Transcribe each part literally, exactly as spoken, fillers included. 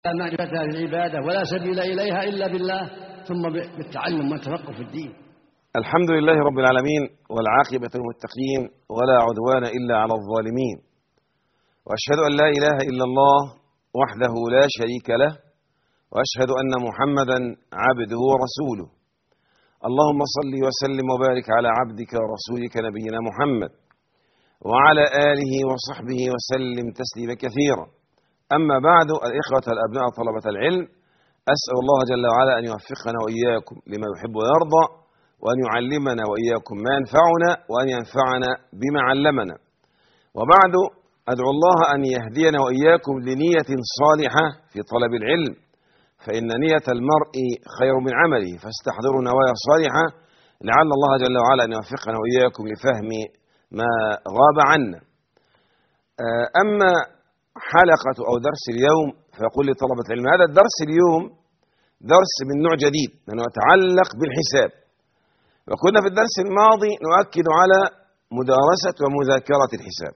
معرفة هذه العبادة ولا سبيل إليها إلا بالله، ثم بالتعلم والتفقه في الدين. الحمد لله رب العالمين، والعاقبة للمتقين، ولا عدوان إلا على الظالمين، وأشهد أن لا إله إلا الله وحده لا شريك له، وأشهد أن محمدا عبده ورسوله. اللهم صل وسلم وبارك على عبدك ورسولك نبينا محمد وعلى آله وصحبه وسلم تسليما كثيرا. أما بعد، الإخوة الأبناء طلبة العلم، أسأل الله جل وعلا أن يوفقنا وإياكم لما يحب ويرضى، وأن يعلمنا وإياكم ما ينفعنا، وأن ينفعنا بما علمنا. وبعد، أدعو الله أن يهدينا وإياكم لنية صالحة في طلب العلم، فإن نية المرء خير من عمله، فاستحضروا نوايا صالحة لعل الله جل وعلا أن يوفقنا وإياكم لفهم ما غاب عنا. أما حلقة أو درس اليوم، فيقول لطلبة العلم هذا الدرس اليوم درس من نوع جديد لأنه يتعلق بالحساب. وكنا في الدرس الماضي نؤكد على مدارسة ومذاكرة الحساب.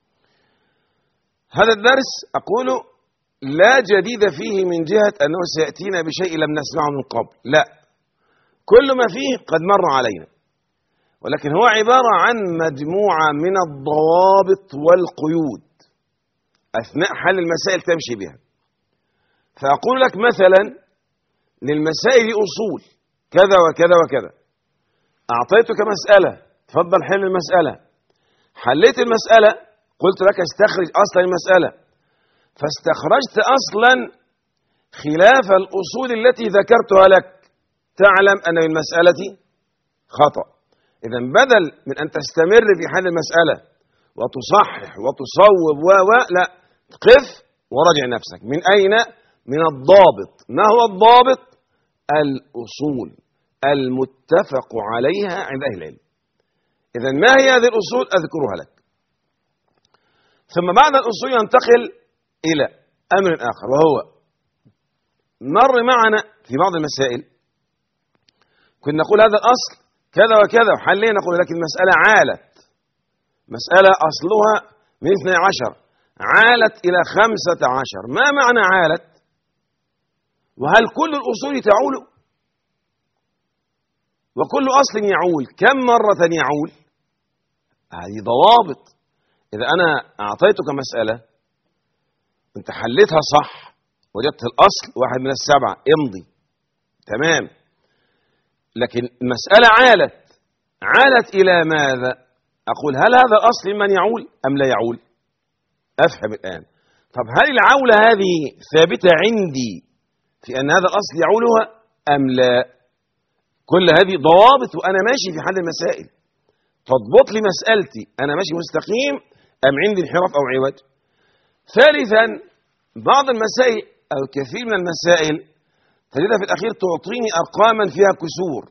هذا الدرس أقول لا جديد فيه من جهة أنه سيأتينا بشيء لم نسمعه من قبل، لا، كل ما فيه قد مر علينا، ولكن هو عبارة عن مجموعة من الضوابط والقيود أثناء حل المسائل تمشي بها. فأقول لك مثلا للمسائل أصول كذا وكذا وكذا، أعطيتك مسألة، تفضل حل المسألة، حليت المسألة، قلت لك استخرج أصلا المسألة، فاستخرجت أصلا خلاف الأصول التي ذكرتها لك، تعلم أن المسألة خطأ. إذا بدل من أن تستمر في حل المسألة وتصحح وتصوب و و لا، قف وراجع نفسك. من أين؟ من الضابط. ما هو الضابط؟ الأصول المتفق عليها عند أهل العلم. إذا ما هي هذه الأصول؟ أذكرها لك. ثم بعد الأصول ينتقل إلى أمر آخر، وهو مر معنا في بعض المسائل كنا نقول هذا الأصل كذا وكذا وحلينا، نقول لكن المسألة عالت، مسألة أصلها من اثني عشر عالت إلى خمسة عشر. ما معنى عالت؟ وهل كل الأصول تعول؟ وكل أصل يعول كم مرة يعول؟ هذه ضوابط. إذا أنا أعطيتك مسألة أنت حليتها صح، وجدت الأصل واحد من السبعة، امضي تمام، لكن المسألة عالت عالت إلى ماذا؟ أقول هل هذا الأصل من يعول أم لا يعول؟ أفهم الآن. طب هل العولة هذه ثابتة عندي في أن هذا الأصل يعولها أم لا؟ كل هذه ضوابط وأنا ماشي في حل المسائل. تضبط لي مسألتي أنا ماشي مستقيم أم عندي انحراف أو عوج. ثالثا، بعض المسائل أو كثير من المسائل تجدها في الأخير تعطيني أرقاما فيها كسور،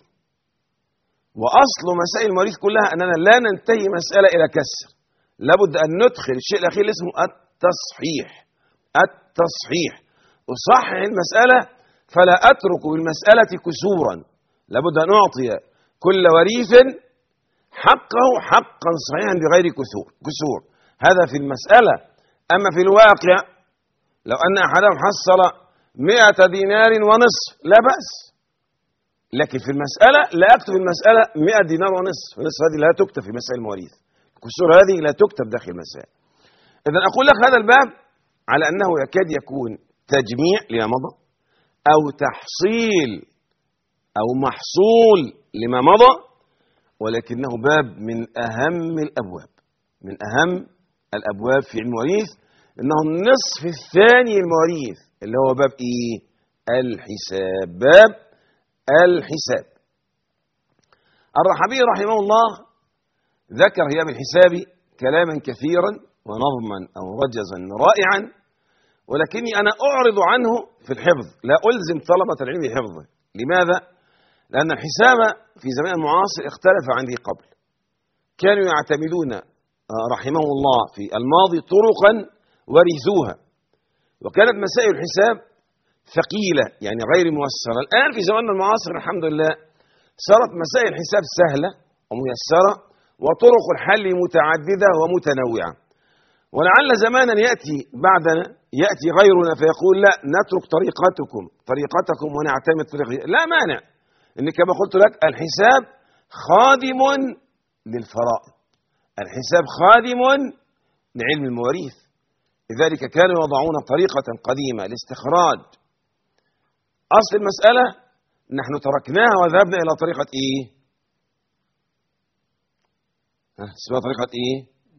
وأصل مسائل المواريث كلها أننا لا ننتهي مسألة إلى كسر، لابد أن ندخل الشيء الأخير اللي اسمه التصحيح. التصحيح أصحح المسألة فلا أترك بالمسألة كسورا، لابد أن أعطي كل وريث حقه حقا صحيحا بغير كسور كسور هذا في المسألة. أما في الواقع لو أن أحدهم حصل مئة دينار ونصف لا بأس، لكن في المسألة لا أكتب المسألة مئة دينار ونصف، ونصف هذه لا تكتب في مسائل المواريث، الكسور هذه لا تكتب داخل المسائل. إذا أقول لك هذا الباب على أنه يكاد يكون تجميع لما مضى أو تحصيل أو محصول لما مضى، ولكنه باب من أهم الأبواب من أهم الأبواب في المواريث، إنه النصف الثاني المواريث اللي هو باب إيه؟ الحساب. باب الحساب. الرحبي رحمه الله ذكر في باب الحساب كلاما كثيرا ونظما أو رجزا رائعا، ولكني أنا أعرض عنه في الحفظ، لا ألزم طلبة العلم بحفظه. لماذا؟ لأن الحساب في زمان المعاصر اختلف عن ذي قبل. كانوا يعتمدون رحمه الله في الماضي طرقا ورثوها، وكانت مسائل الحساب ثقيلة يعني غير ميسرة. الآن في زماننا المعاصر الحمد لله صارت مسائل الحساب سهلة وميسرة، وطرق الحل متعددة ومتنوعة. ولعل زمانا يأتي بعدنا يأتي غيرنا فيقول لا نترك طريقتكم طريقتكم ونعتمد طريقة. لا مانع إن كما قلت لك الحساب خادم للفرائض، الحساب خادم لعلم المواريث. لذلك كانوا يضعون طريقة قديمة لاستخراج أصل المسألة، نحن تركناها وذهبنا إلى طريقة إيه؟ اسمها طريقة إيه؟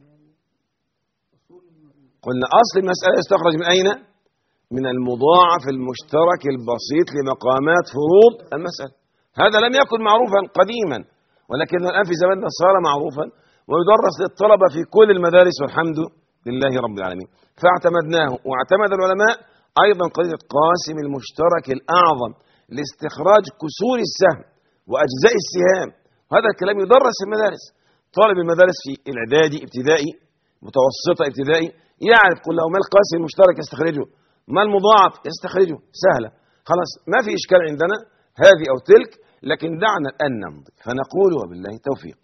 قلنا أصل المسألة يستخرج من أين؟ من المضاعف المشترك البسيط لمقامات فروض المسألة. هذا لم يكن معروفا قديما، ولكنه الآن في زماننا صار معروفا ويدرس للطلبة في كل المدارس والحمد لله رب العالمين. فاعتمدناه، واعتمد العلماء أيضا قضية قاسم المشترك الأعظم لاستخراج كسور السهم وأجزاء السهام. وهذا الكلام يدرس في المدارس. طالب المدارس في الإعدادي ابتدائي متوسطة ابتدائي يعرف قل له ما القاسم المشترك يستخرجه، ما المضاعف يستخرجه، سهلة خلاص، ما في إشكال عندنا هذه أو تلك. لكن دعنا الآن نمضي فنقول وبالله التوفيق.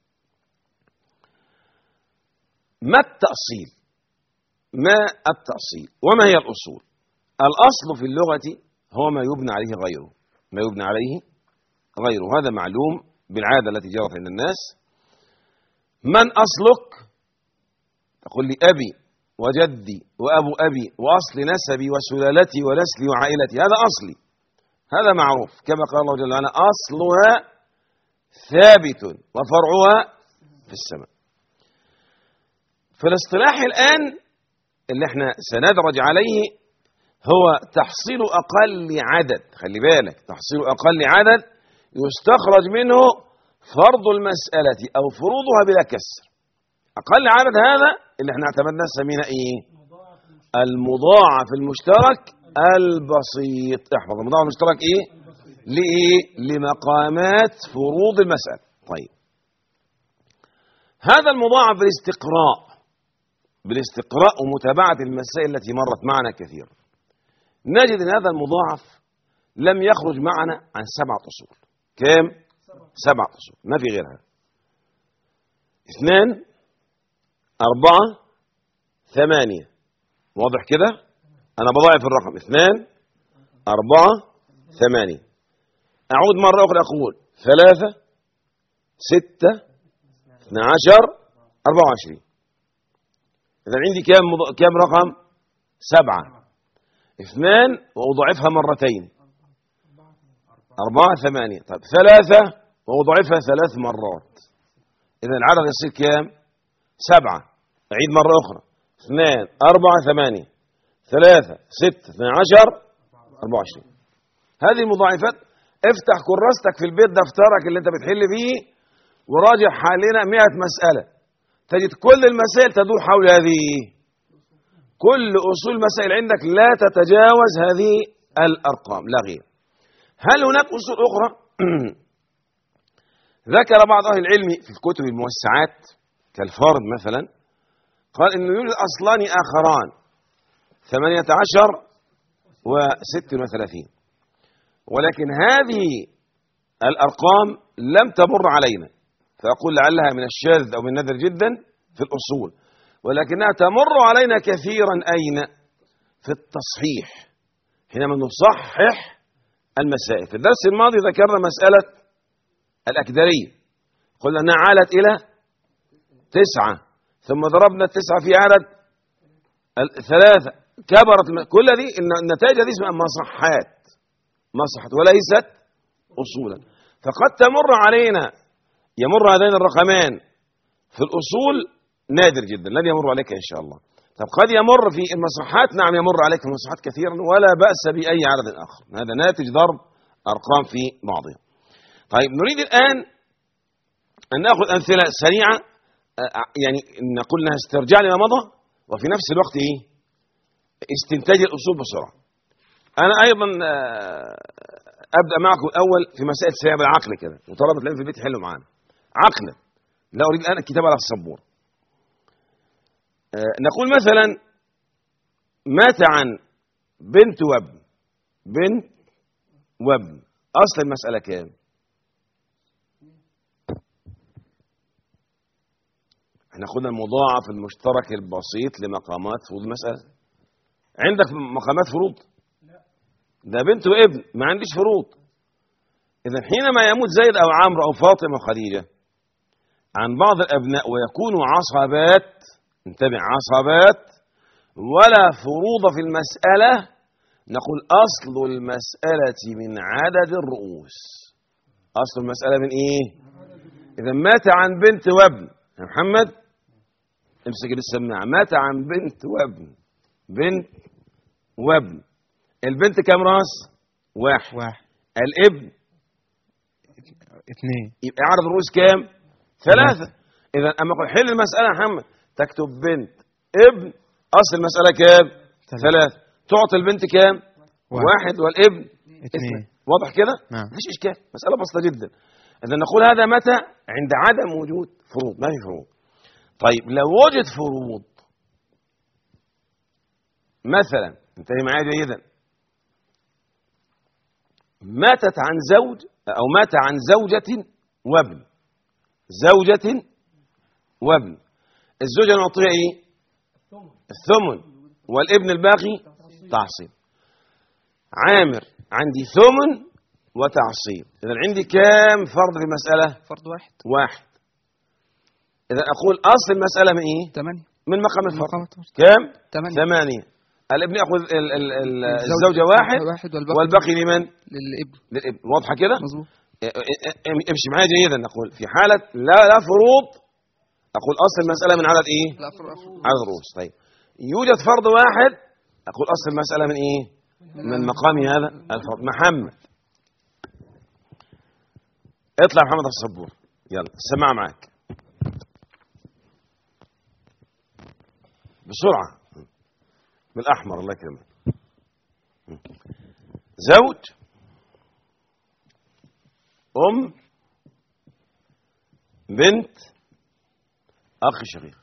ما التأصيل؟ ما التأصيل وما هي الأصول؟ الأصل في اللغة هو ما يبنى عليه غيره، ما يبنى عليه غيره، هذا معلوم بالعادة التي جرت عند الناس. من أصلك؟ تقول لي أبي وجدي وأبو أبي وأصل نسبي وسلالتي ونسلي وعائلتي، هذا أصلي، هذا معروف كما قال الله جل وعلا أصلها ثابت وفرعها في السماء. في الاصطلاح الآن اللي احنا سندرج عليه هو تحصيل أقل عدد، خلي بالك، تحصيل أقل عدد يستخرج منه فرض المسألة أو فروضها بلا كسر. أقل عدد هذا اللي احنا اعتمدناه سمينا ايه؟ المضاعف المشترك البسيط. احفظ المضاعف المشترك ايه؟ لإيه؟ لمقامات فروض المسألة. طيب هذا المضاعف بالاستقراء بالاستقراء ومتابعة المسائل التي مرت معنا كثيرا نجد ان هذا المضاعف لم يخرج معنا عن سبعة أصول. كم؟ سبعة أصول، ما في غيرها. اثنان، أربعة، ثمانية. واضح كده؟ أنا بضاعف الرقم اثنان، أربعة، ثمانية. أعود مرة أخرى أقول ثلاثة، ستة، اثنى عشر، أربعة وعشرين. إذا عندي كم مض... كم رقم؟ سبعة. اثنان وأضاعفها مرتين، أربعة، ثمانية. طيب ثلاثة وأضاعفها ثلاث مرات، إذا العدد يصير كم؟ سبعة. أعيد مرة أخرى اثنان، أربعة، ثمانية، ثلاثة، ستة، اثنى عشر، أربعة وعشرين. هذه المضاعفات. افتح كراستك في البيت، دفترك اللي أنت بتحل فيه، وراجع حالنا مئة مسألة، تجد كل المسائل تدور حول هذه. كل أصول المسائل عندك لا تتجاوز هذه الأرقام لا غير. هل هناك أصول أخرى؟ ذكر بعض أهل العلم في الكتب الموسعات كالفرد مثلا، قال إنه يوجد أصلان آخران ثمانية عشر وست وثلاثين، ولكن هذه الأرقام لم تمر علينا، فأقول لعلها من الشاذ أو من النادر جدا في الأصول، ولكنها تمر علينا كثيرا أين؟ في التصحيح، حينما نصحح المسائل. في الدرس الماضي ذكرنا مسألة الأكدرية، قلنا أنها عالت إلى تسعة، ثم ضربنا التسعة في عدد ثلاثة، كبرت. كل هذه النتائج هذه اسمها مصحات، مصحات وليست أصولا. فقد تمر علينا، يمر هذين الرقمان في الأصول نادر جدا، لن يمر عليك إن شاء الله. طب قد يمر في المصحات، نعم يمر عليك في المصحات كثيرا ولا بأس بأي عدد آخر، هذا ناتج ضرب أرقام في بعضها. طيب نريد الآن أن نأخذ أمثلة سريعة، يعني نقول لها استرجاع لما مضى وفي نفس الوقت إيه؟ استنتاج الأصول بسرعة. أنا أيضا أبدأ معكم الأول في مسائل سريعة بالعقل كده، وطلبة العلم في البيت يحلوا معانا عقلا، لا أريد الآن الكتاب على السبورة. نقول مثلا مات عن بنت وابن، بنت وابن، أصل المسألة كام؟ احنا خدنا المضاعف المشترك البسيط لمقامات فروض المسألة. عندك مقامات فروض؟ ده بنت وابن، ما عنديش فروض. إذا حينما يموت زيد أو عمرو أو فاطمة وخديجة عن بعض الأبناء ويكونوا عصبات، انتبه، عصبات ولا فروض في المسألة، نقول أصل المسألة من عدد الرؤوس. أصل المسألة من إيه؟ إذا مات عن بنت وابن يا محمد، امسك السماعة، مات عن بنت وابن، بنت وابن، البنت كام راس؟ واحد. واحد. الابن اثنين. يبقى عدد الرؤوس كام؟ ثلاثة. إذا أما أقول حل المسألة يا محمد، تكتب بنت ابن، أصل المسألة كام؟ ثلاثة. تعطي البنت كام؟ واحد, واحد. والابن اثنين. واضح كده؟ نعم. مفيش إشكال، مسألة بسيطة جدا. إذا نقول هذا متى؟ عند عدم وجود فروض، ما في فروض. طيب لو وجد فروض، مثلا انتهي معايا جيدا، ماتت عن زوج أو مات عن زوجة وابن، زوجة وابن، الزوجة نعطيها إيه؟ الثمن، والابن الباقي تعصيب. عامر عندي ثمن وتعصيب، إذا عندي كام فرض في المسألة؟ فرض واحد. واحد. إذا أقول أصل المسألة من إيه؟ ثمانية. من مقام الفرض. مقام كام؟ ثمانية. ثمانية. الابن يأخذ ال ال ال الزوجة واحد, واحد والباقي, والباقي لمن؟ للابن. للابن. واضحة كده؟ مظبوط. امشي معايا جيدا. نقول في حالة لا لا فروض، أقول أصل المسألة من عدد إيه؟ لا فروض. عدد رؤوس. طيب يوجد فرض واحد، أقول أصل المسألة من إيه؟ من مقام هذا الفرض. محمد، اطلع محمد الصبور، يلا السماعة معك بسرعة بالأحمر الله يكرمك. زوج، أم، بنت، أخ شقيق.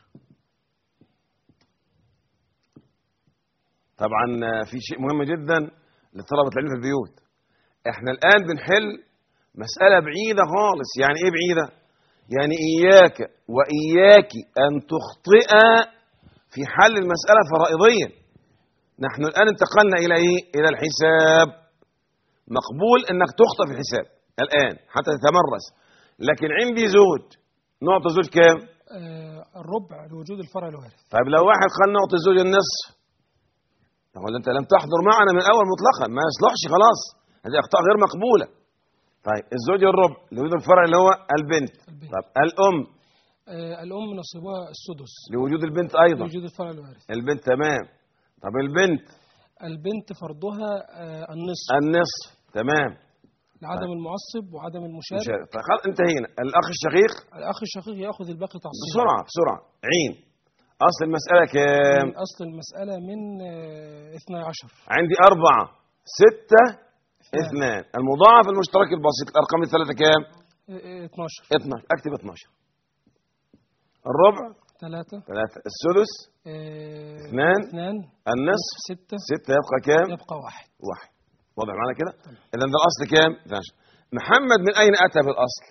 طبعا في شيء مهم جدا لطلبة العلم في البيوت، احنا الآن بنحل مسألة بعيدة خالص. يعني ايه بعيدة؟ يعني إياك وإياك أن تخطئ في حل المسألة فرائضيا. نحن الآن انتقلنا إلى إيه؟ إلى الحساب. مقبول أنك تخطئ في الحساب الآن حتى تتمرس، لكن عندي زوج، نعطي الزوج كام؟ آه الربع لوجود الفرع الوارث. طيب لو واحد قال نعطي الزوج النصف، يقول أنت لم تحضر معنا من الأول مطلقا، ما يصلحش خلاص، هذه أخطاء غير مقبولة. طيب الزوج الربع لوجود الفرع اللي هو البنت. البنت. طيب الأم، آه الأم نصيبها السدس لوجود البنت أيضا. لوجود الفرع الوارث. البنت تمام. طب البنت، البنت فرضها آه النصف. النصف تمام. لعدم المعصب وعدم المشارك. مشارك. طيب خلاص انتهينا. الأخ الشقيق، الأخ الشقيق يأخذ الباقي تعصيبا. بسرعة بسرعة. عين، أصل المسألة كام؟ من أصل المسألة من آه اثني عشر. عندي أربعة، ستة، اثنان. المضاعف المشترك البسيط، الأرقام الثلاثة كام؟ آه اثناشر. اثناشر. أكتب اثناشر. الربع ثلاثة. ثلاثة. السدس آه اثنان. اثنان. النصف ستة. ستة. يبقى كام؟ يبقى واحد. واحد. واضح معنا كده؟ إذا ده الأصل كام؟ اثناشر. محمد من أين أتى بالأصل؟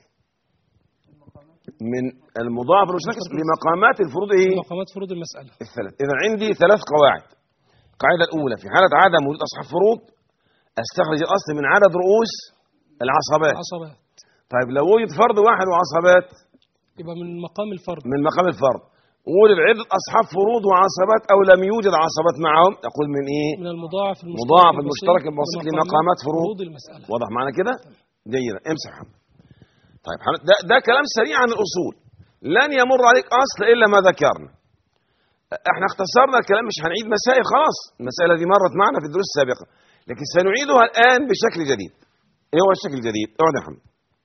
من المضاعف المشترك لمقامات الفروض إيه؟ مقامات فروض المسألة الثلاث. إذا عندي ثلاث قواعد. القاعدة الأولى، في حالة عدم وجود أصحاب فروض أستخرج الأصل من عدد رؤوس العصبات. العصبات. طيب لو وجد فرد واحد وعصبات، يبقى من مقام الفرد. من مقام الفرد. وجد عدة أصحاب فروض وعصبات أو لم يوجد عصبات معهم، تقول من إيه؟ من المضاعف المشترك مضاعف المشترك البسيط لمقامات فروض فروض المسألة. واضح معنا كده؟ جيدا. امسح محمد. طيب ده, ده كلام سريع عن الأصول، لن يمر عليك أصل إلا ما ذكرنا. احنا اختصرنا الكلام، مش هنعيد مسائل، خلاص المسألة دي مرت معنا في الدروس السابقة، لكن سنعيدها الآن بشكل جديد. ايه هو الشكل الجديد؟ اقعد يا محمد.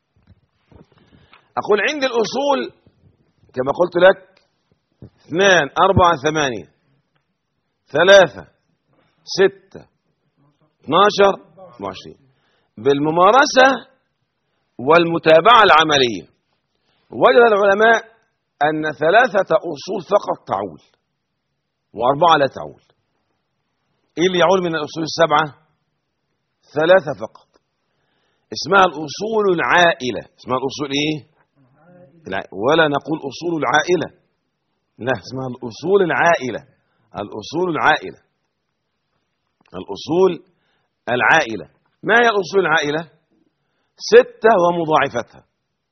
أقول عندي الأصول كما قلت لك اثنان، أربعة، ثمانية، ثلاثة، ستة، اثناشر، وعشرين. بالممارسة والمتابعة العملية وجد العلماء أن ثلاثة أصول فقط تعول وأربعة لا تعول. إيه اللي يعول من الأصول السبعة؟ ثلاثة فقط، اسمها الأصول العائلة. اسمها الأصول إيه؟ ولا نقول أصول العائلة، لا، اسمها الأصول العائلة. الأصول العائلة. الأصول العائلة. ما هي الأصول العائلة؟ ستة ومضاعفتها.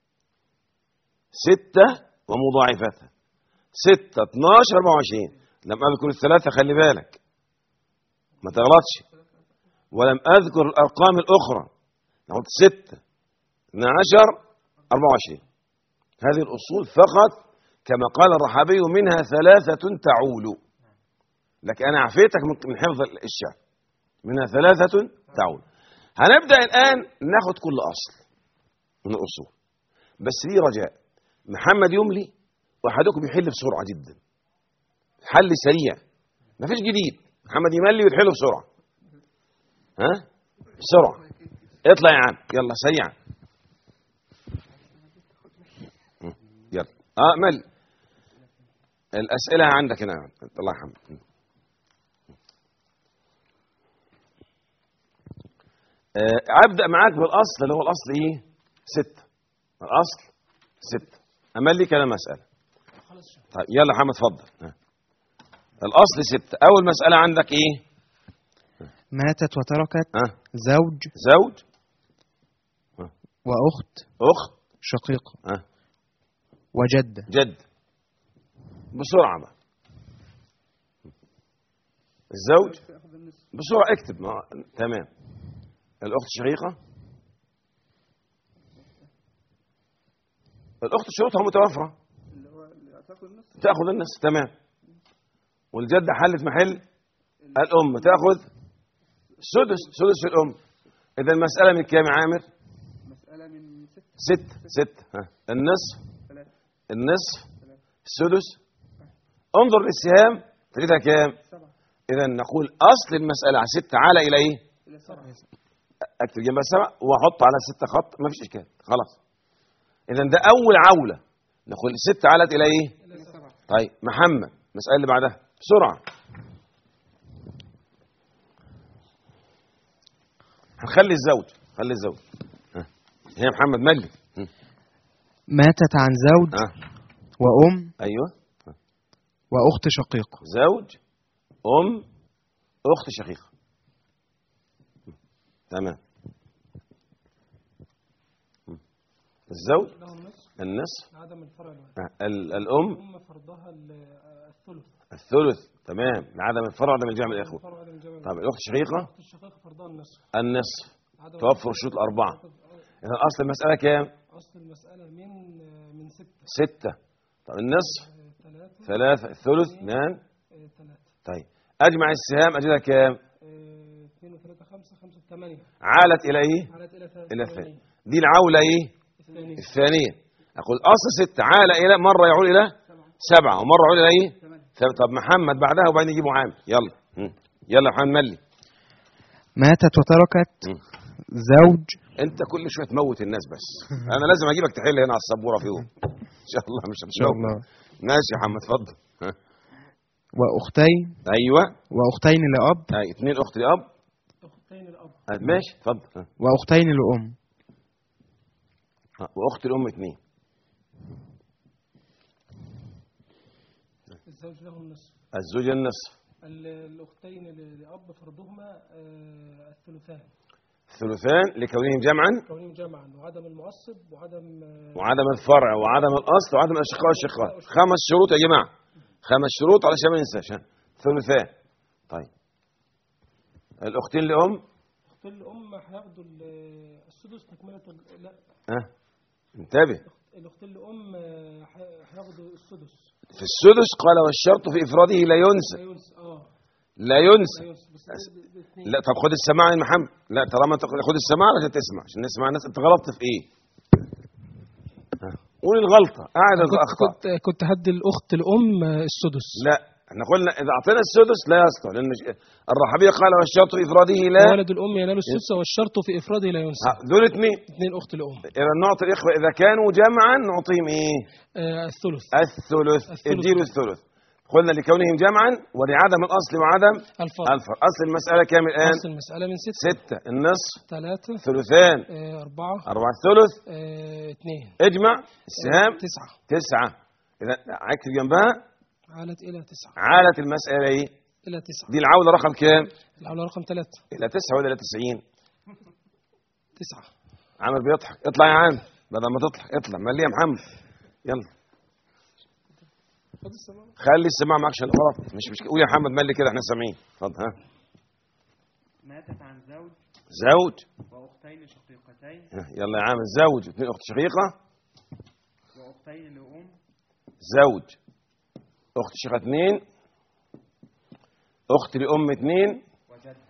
ستة ومضاعفتها. ستة، اتناشر، أربعة وعشرين. لم أذكر الثلاثة، خلي بالك ما تغلطش. ولم أذكر الأرقام الأخرى، قلت ستة، اثنا عشر، أربعة وعشرين. هذه الأصول فقط، كما قال الرحابي منها ثلاثة تعول. لكن أنا عفيتك من حفظ الشعر. منها ثلاثة تعول. هنبدأ الآن ناخد كل أصل من الأصول، بس لي رجاء. محمد يملي وأحدكم يحل بسرعة جدا، حل سريع، ما فيش جديد. محمد يملي ويحل بسرعة. ها بسرعة، اطلع يا عم، يلا سريعا. يلا اه مل الأسئلة عندك هنا. الله يرحمك. أبدأ معاك بالأصل اللي هو الأصل إيه؟ ستة. الأصل ستة. أمل لي كلام مسألة. طيب يلا محمد اتفضل. الأصل ستة. أول مسألة عندك إيه؟ ماتت وتركت ها؟ زوج زوج ها؟ وأخت أخت شقيقة ها؟ وجدة. جد. بسرعة بقى. الزوج بسرعة اكتب. ما... تمام. الأخت الشقيقة، الأخت شروطها متوافرة، تأخذ النصف. تمام. والجدة حلت محل الأم، تأخذ سدس. سدس في الأم. إذا المسألة من كام يا عامر؟ مسألة من ستة. ستة. ستة. ها. النصف. النصف. السدس. انظر للسهام تجدها كام؟ سبعة. إذا نقول أصل المسألة على ستة على إلى إيه؟ إلى سبعة. اكتب جنبها سبع واحط على ستة خط، ما فيش اشكال خلاص. اذا ده اول عوله. نقول ستة علت الى ايه؟ إلى سبعة. طيب محمد المساله اللي بعدها بسرعه. هنخلي الزوج. خلي الزوج. ها. هي محمد ملي. ماتت عن زوج ها. وأم ايوه. ها. وأخت شقيقة. زوج، ام، اخت شقيقه. تمام. الزوج النصف. عدم الفرع ال- الأم أم فرضها الثلث. الثلث. تمام. لعدم الفرع عدم الجمع الإخوة. الفرع عدم الجمع. طيب الأخت الشقيقة الأخت الشقيقة فرضها النصف. النصف. عدم توفر الشروط الأربعة. إذا أصل المسألة كام؟ أصل المسألة من من ستة. ستة. طب النصف ثلاثة. ثلاثة. الثلث اثنان. ثلاثة. طيب أجمع السهام أجدها كام؟ اثنين وثلاثة خمسة. خمسة ثمانية. عالت إلى إيه؟ على إلى إلى ثمانية. ثانية. دي العولة إيه؟ الثانية. الثانية. أقول أصل ستة عال إلى مرة يعود إلى سبعة ومرة يعود إلى إيه؟ طب محمد بعدها وبعدين يجيبوا عامل. يلا. مم. يلا محمد ملي. ماتت وتركت مم. زوج. أنت كل شوية تموت الناس بس. أنا لازم أجيبك تحل هنا على السبورة فيهم. إن شاء الله مش إن شاء الله. ماشي يا محمد اتفضل. ها. وأختين أيوه. وأختين لأب أي اثنين أخت لأب. أختين الأب. آه، ماشي اتفضل. ها. وأختين لأم. آه، وأخت الأم اثنين. الزوج له النصف. الزوج النصف. ال- الأختين ل- لأب فرضهما آه، الثلثان الثلثان لكونهم جمعا كونهم جمعا، وعدم المعصب وعدم آه، وعدم الفرع وعدم الأصل وعدم الأشقاء والشقاء. خمس شروط يا جماعة. خمس شروط علشان ما ننساش. ها. ثلثان. طيب الأختين لأم. أختين الأم هياخدوا ال- السدس تكملة ال- لا ها. انتبه. الأختين الأم آه، ح- هياخدوا السدس. في السدس قال والشرط في إفراده لا ينسى. لا ينسى. اه لا ينسى. لا ينسى. بس ده- ده- ده اتنين. لا طب خد السماع يا محمد. لا طالما انت خد السماع عشان تسمع، عشان نسمع الناس. انت غلطت في ايه؟ ها. قول الغلطة. قاعد كنت الأخطاء. كنت كنت هدي الأخت الأم آه، السدس. لا احنا قلنا اذا اعطينا السدس لا يصلح، لان الرحبيه قال والشرط في افراده لا. ولد الأم ينال السدس والشرط في إفراده لا ينسى. ها، دول اثنين. اثنين أخت الأم. اذا نعطي الاخوه اذا كانوا جمعا نعطيهم ايه؟ آه، الثلث. الثلث. الثلث. اديله الثلث. قلنا لكونهم جمعا ولعدم الاصل وعدم الفرق. الفرق. اصل المساله كام الان؟ أصل المسألة من ستة. ستة. النصف. ثلاثة. ثلثان. آه، أربعة. أربعة. الثلث. آه، اثنين. اجمع السهام. تسعة. تسعة. اذا اكتب جنبها عالت إلى تسعة. عالت المسألة إيه؟ إلى تسعة. دي العولة رقم كام؟ العولة رقم ثلاثة. إلى تسعة ولا إلى تسعين؟ تسعة. عامر بيضحك. اطلع يا عم بدل ما تضحك، اطلع ملي يا محمد. يلا خلي السماعة معاك عشان غلط. مش مش قول يا محمد ملي كده احنا سامعين. اتفضل. ها. ماتت عن زوج زوج وأختين شقيقتين. يلا يا عم. زوج واثنين أخت شقيقة وأختين لأم. زوج أخت شقيقة اثنين، أخت لأم اثنين، وجدة.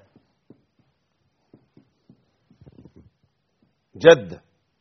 جدة.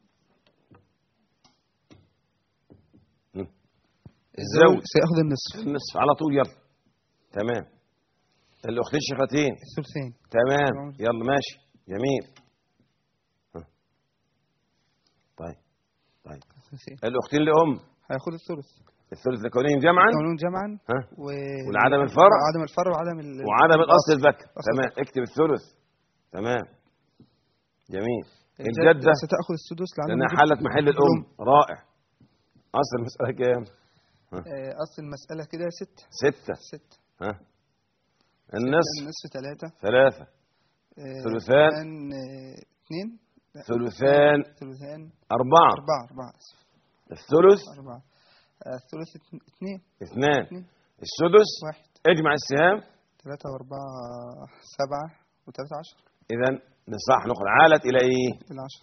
الزوج سيأخذ النصف. النصف على طول. يلا تمام. الأختين شقيقتين الثلثين. تمام. يلا ماشي جميل. ها. طيب طيب الثلثين. الأختين لأم هياخد الثلث. الثلث لكونهم جمعا كونون جمعا. ها و... والعدم الفرع وعدم الفرع وعدم ال... وعدم الأصل الذكر. أصل تمام. الذكر. اكتب الثلث. تمام جميل. الجدة الجدة ستأخذ السدس لعدم لأنها وجود حلت محل الأم. رائع. أصل المسألة كام؟ آه، أصل المسألة كده ستة. ستة. ستة. ها النصف النصف ثلاثة. ثلاثة. آه، ثلثان. آه، اثنين. لا، ثلثان ثلثان. أربعة. أربعة. أربعة أسف. الثلث أربعة. آه، الثلث اثن- اثنين. اثنان. اثنين. السدس واحد. اجمع السهام. ثلاثة وأربعة سبعة وثلاثة عشر. إذا نصح نقول عالت إلى إيه؟ إلى عشر.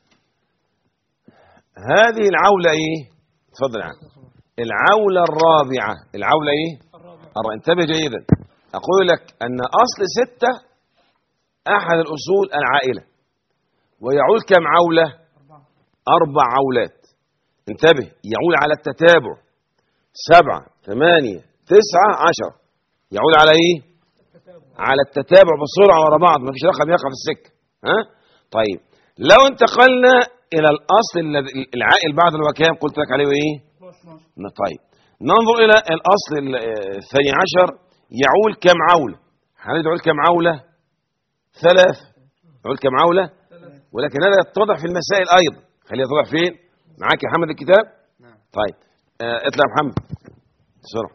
هذه العولة إيه؟ تفضل يا عم. العولة الرابعة. العولة إيه؟ الرابعة. انتبه جيدا. أقول لك أن أصل ستة أحد الأصول العائلة، ويعول كم عولة؟ أربع عولات. انتبه يعول على التتابع. سبعة ثمانية تسعة عشر. يعول على إيه؟ على التتابع بسرعة ورا بعض، ما فيش رقم يقع في السكة. ها؟ طيب لو انتقلنا إلى الأصل الذي- العائل بعد اللي هو كام؟ قلت لك عليه إيه؟ طيب ننظر إلى الأصل الثاني عشر. يعول كم عولة؟ هندعو كم عولة؟ ثلاثة. يعول كم عولة؟ ولكن هذا يتضح في المسائل أيضا. خليه يتضح فين؟ معاك يا محمد الكتاب؟ نعم. طيب آه اطلع يا محمد بسرعة.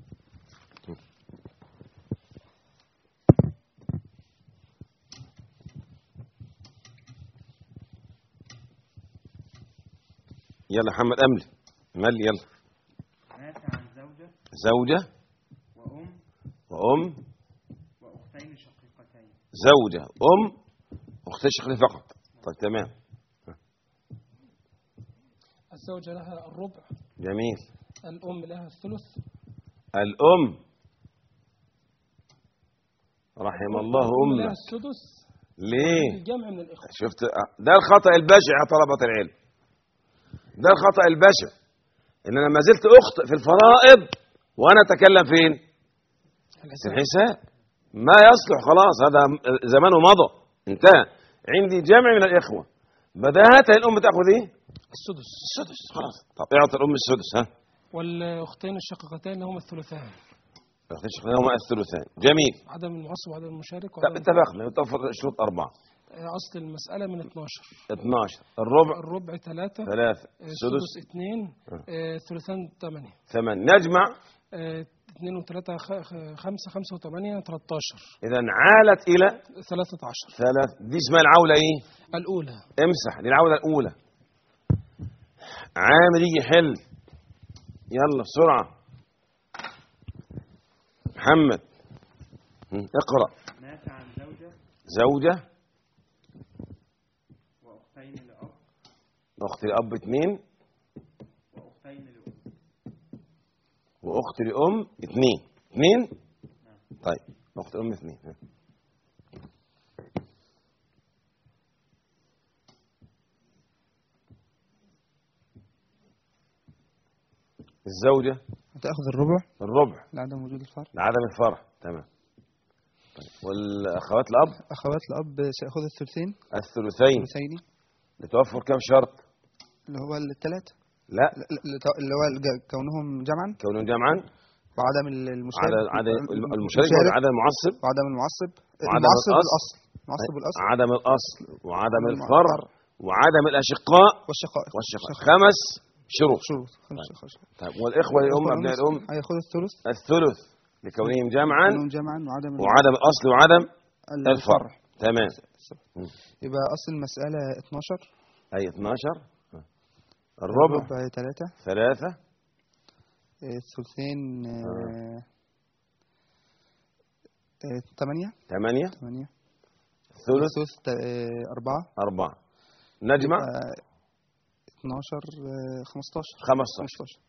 يلا محمد أملي ملي. يلا. مات عن زوجة زوجة وأم وأم وأختين شقيقتين. زوجة أم أختين شقيقتين فقط. طيب تمام الزوجة لها الربع. جميل. الأم لها الثلث. الأم رحم الله الأم لها أمك. السدس. ليه؟ الجمع من الإخوة. شفت ده الخطأ البشع يا طلبة العلم. ده الخطأ البشع إن أنا ما زلت أخطئ في الفرائض وأنا أتكلم فين؟ في الحساب. ما يصلح خلاص، هذا زمانه مضى انتهى. عندي جمع من الإخوة بدأت الأم تأخذ إيه؟ السدس. السدس خلاص. طب اعطي الأم السدس. ها والأختين الشقيقتين لهما الثلثان. اختين شقيقتين الثلثان. جميل. عدم المعصب وعدم المشارك طب وعدم اتفقنا يتوفر شروط أربعة. أصل المسألة من اثناشر. اثناشر. الربع الربع ثلاثة. ثلاثة. السدس السدس اثنين. آه. آه، ثلثان ثمانية. ثمانية. نجمع. آه، اثنين وثلاثة خ- خ- خمسة. خمسة وثمانية ثلاثة عشر. إذا عالت إلى ثلاثة عشر. ثلاث. دي اسمها العولة إيه؟ الأولى. امسح. دي العولة الأولى. عامل يجي حل. يلا بسرعة محمد. هم، اقرأ. مات عن زوجة زوجة وأختين لأب أخت لأب اثنين وأختين لأم. وأخت لأم اثنين. اثنين. طيب أخت أم اثنين. ها. الزوجة هتأخذ الربع الربع لعدم وجود الفرع. لعدم الفرح. تمام. طيب. والأخوات الأب أخوات الأب سيأخذ الثلثين. الثلثين. الثلثين لتوفر كم شرط؟ اللي هو الثلاثة. لا اللي هو الج- كونهم جمعا كونهم جمعا وعدم المشارك. عدد عدد المشارك وعدم المعصب وعدم المعصب. وعدم المعصب الأصل. الأصل. المعصب الأصل عدم الأصل وعدم وعدم الفرع وعدم الأشقاء والشقائق. والشقاء. خمس شروط. شروط خمسة خمسة. طيب والإخوة الأم أبناء الأم هياخذ الثلث الثلث لكونهم جمعا كونهم جمعا وعدم وعدم الأصل وعدم الفرع. الفرع. تمام. يبقى أصل المسألة اثناشر. أي اثناشر. الربع ثلاثة. ثلاثة. الثلثين آه، آه، ثمانية. ثمانية. ثمانية. ثلث الثلث آه، أربعة. أربعة. نجمع يبقى اثناشر آه، خمستاشر. خمستاشر. خمستاشر.